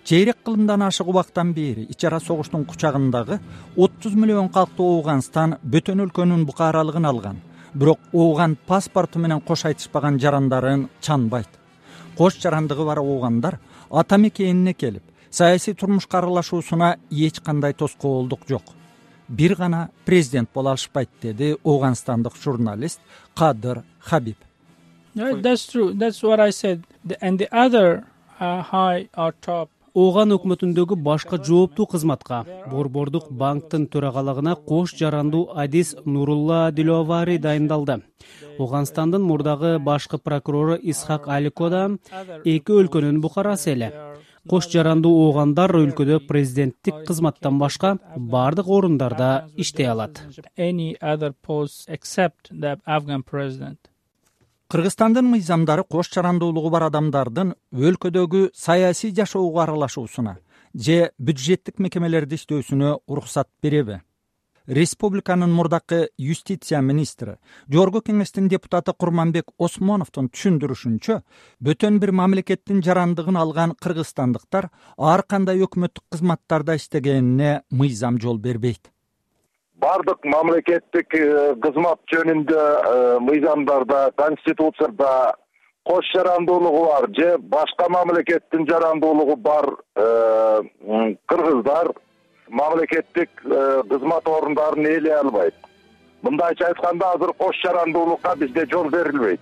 Чейрек кылымдан ашык убактан бери ич ара согуштун кучагындагы 30 миллион калктуу Ооганстан бөтөн өлкөнүн букаралыгын алган. Бирок Ооган паспорту менен кош айтышпаган жарандарын чанбайт. Кош жарандыгы бар оогандар ата мекенине келип, саясий турмушка аралашуусуна эч кандай тоскоолдук жок. Бир гана президент боло алышпайт, деди Ооганстандык журналист Кадыр Хабиб. That's true. That's what I said. And the other high or top Ооган өкмөтүндөгү башка жооптуу кызматка, Борбордук банктын төрагалыгына кош жарандуу Адис Нурулла Диловари дайындалды. Ооганстандын мурдагы башкы прокурору Исхак Алико да эки өлкөнүн букарасы эле. Кош жарандуу оогандар өлкөдө президенттик кызматтан башка бардык орундарда иштей алат. Any other post except the Afghan president. Кыргызстандын мыйзамдары кош жарандуулугу бар адамдардын өлкөдөгү саясий жашоого аралашуусуна же бюджеттик мекемелерде иштөөсүнө уруксат береби? Республиканын мурдакы юстиция министри, Жогорку кеңештин депутаты Курманбек Осмоновдун түшүндүрүшүнчө, бөтөн бир мамлекеттин жарандыгын алган кыргызстандыктар ар кандай өкмөттүк кызматтарда иштегенине мыйзам жол бербейт. Бардык мамлекеттик кызмат жөнүндө мыйзамдарда, конституцияда кош жарандуулугу бар же башка мамлекеттин жарандуулугу бар кыргыздар мамлекеттик кызмат орундарын ээлей албайт. Мындайча айтканда, азыр кош жарандуулукка бизде жол берилбейт.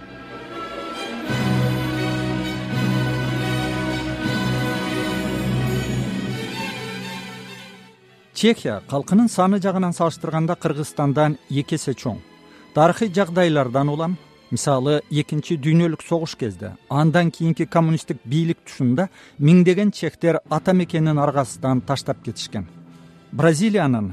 Чехия калкынын саны жагынан салыштырганда Кыргызстандан 2 эсе чоң. Тарыхый жагдайлардан улам, мисалы Экинчи дүйнөлүк согуш кезде, андан кийинки коммунисттик бийлик тушунда миңдеген чехтер ата мекенин аргасынан таштап кетишкен. Бразилиянын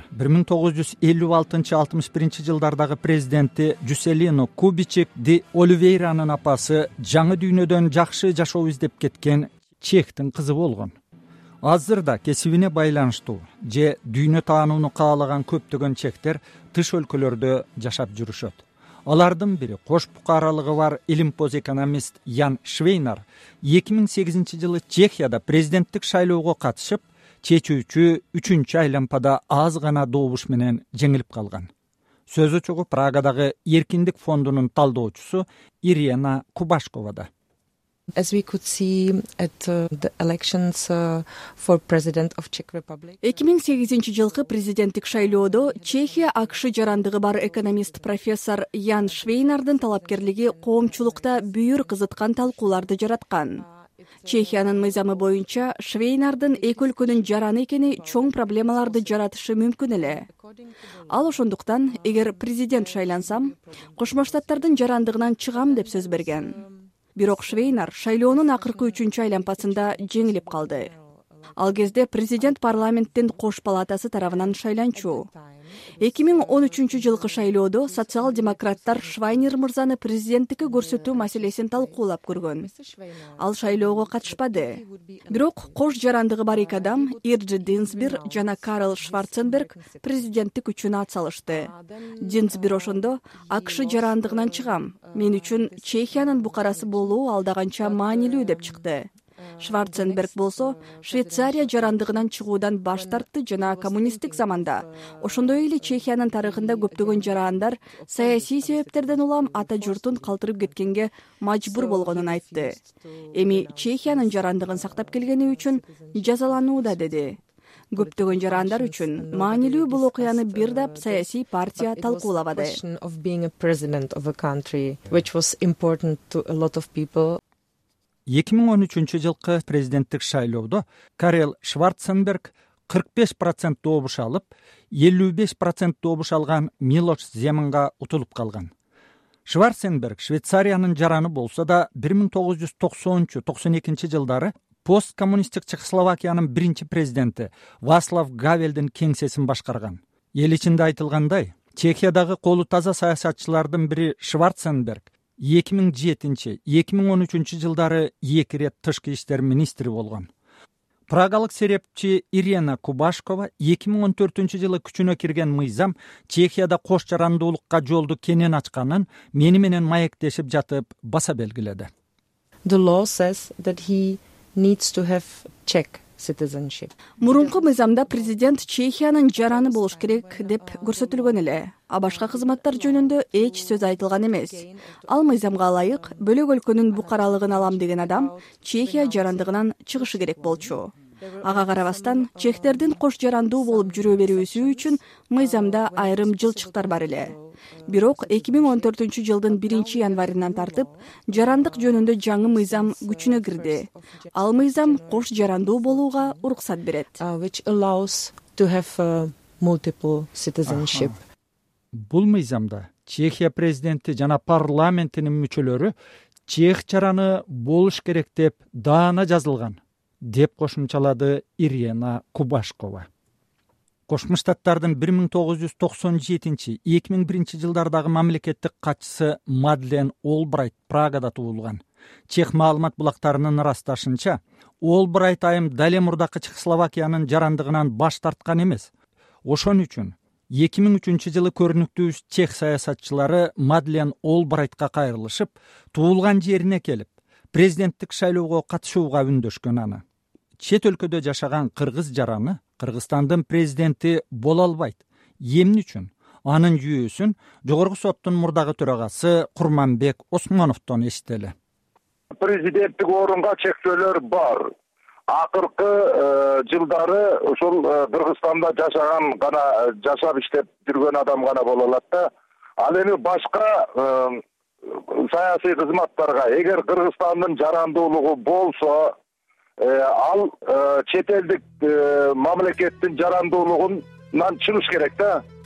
1956-61 жылдардагы президенти Жуселино Кубичек ди Оливейранын апасы жаңы дүйнөдөн жакшы жашоо издеп кеткен чехтин кызы болгон. Азырда кесибине байланыштуу же дүйнө таанууну каалаган көптөгөн чехтер тыш өлкөлөрдө жашап жүрүшөт. Алардын бири кош букаралыгы бар илимпоз экономист Ян Швейнар 2008 жылы Чехияда президенттик шайлоого катышып, чечүүчү 3-чү айлампада аз гана добуш менен жеңилип калган. Сөзү чыгып Прагадагы Эркиндик фондунун талдоочусу Ирина Кубашковада. As we could see at the elections for president of Czech Republic. 2008 жылкы президенттик шайлоодо Чехия АКШ жарандыгы бар экономист профессор Ян Швейнардын талапкерлиги коомчулукта бүйүр кызыткан талкууларды жараткан. Чехиянын мыйзамы боюнча Швейнардын эки өлкөнүн жараны экени чоң проблемаларды жаратышы мүмкүн эле. Ал ошондуктан, эгер президент шайлансам, Кошмо Штаттардын жарандыгынан чыгам деп сөз берген. Бирок Швейнар шайлоонун акыркы 3-чү айлампасында жеңилип калды. Ал кезде президент парламенттин кош палатасы тарабынан шайланчу. 2013 жылкы шайлоодо социал-демократтар Швайнер мырзаны президенттикке көрсөтүү маселесин талкуулап көргөн. Ал шайлоого катышпады. Бирок кош жарандыгы бар эки адам, Ирджи Динсбир жана Карл Шварценберг, президенттик үчүн ат салышты. Динсбир ошондо АКШ жарандыгынан чыгам, мен үчүн Чехиянын букарасы болуу алдаганча маанилүү деп чыкты. Шварценберг болсо Швейцария жарандыгынан чыгуудан баш тартты жана коммунисттик заманда, ошондой эле Чехиянын тарыхында көптөгөн жарандар саясий себептерден улам ата журтун калтырып кеткенге мажбур болгонун айтты. Эми Чехиянын жарандыгын сактап келгени үчүн жазаланууда, деди. Көптөгөн жарандар үчүн маанилүү бул окуяны бир дап саясий партия талкуулабады. 2013 жылкы президенттик шайлоодо Карл Шварценберг 45% добуш алып, 55% добуш алган Милош Земанга утулуп калган. Шварценберг Швейцариянын жараны болсо да 1990-92 жылдары посткоммунисттик Чехословакиянын биринчи президенти Васлав Гавелдин кеңсесин башкарган. Эл ичинде айтылгандай, Чехиядагы колу таза саясатчылардын бири Шварценберг 2007-2013 жылдары 2 рет тышкы иштер министри болгон. Прагалык серепчи Ирина Кубашкова 2014 жылы күчүнө кирген мыйзам Чехияда кош жарандуулукка жолду кенен ачканын мени менен маектешип жатып баса белгиледи. The law says that he needs to have Czech citizenship. Мурунку мыйзамда президент Чехиянын жараны болуш керек деп көрсөтүлгөн эле. А башка кызматтар жөнүндө эч сөз айтылган эмес. Ал мыйзамга ылайык бөлөк өлкөнүн букаралыгын алам деген адам Чехия жарандыгынан чыгышы керек болчу. Ага карабастан чехтердин кош жарандуу болуп жүрө берүүсү үчүн мыйзамда айрым жылчыктар бар эле. Бирок 2014-жылдын 1-январынан тартып жарандык жөнүндө жаңы мыйзам күчүнө кирди. Ал мыйзам кош жарандуу болууга уруксат берет. Which allows to have multiple citizenship. Бул мыйзамда Чехия президенти жана парламентинин мүчөлөрү чех жараны болуш керек деп даана жазылган, деп кошумчалады Ирина Кубашкова. Кошмо Штаттардын 1997-2001 жылдардагы мамлекеттик катчысы Мадлен Олбрайт Прагада туулган. Чех маалымат булактарынын ырасташынча, Олбрайт айым дале мурдакы Чехословакиянын жарандыгынан баш тарткан эмес. Ошон үчүн 2003-жылы көрүнүктүү чех саясатчылары Мадлен Олбрайтка кайрылышып, туулган жерине келип, президенттик шайлоого катышууга үндөшкөн аны. Чет өлкөдө жашаган кыргыз жараны Кыргызстандын президенти боло албайт. Эмне үчүн? Анын жүйөсүн жогорку соттун мурдагы төрагасы Курманбек Осмоновдон эстели. Президенттик орунга чектөөлөр бар. Акыркы жылдары ушул Кыргызстанда жашаган гана жашап иштеп жүргөн адам гана боло алат да. Ал эми башка саясий кызматтарга эгер Кыргызстандын жарандуулугу болсо, ал чет элдик мамлекеттин жарандуулугунан чыгыш керек да.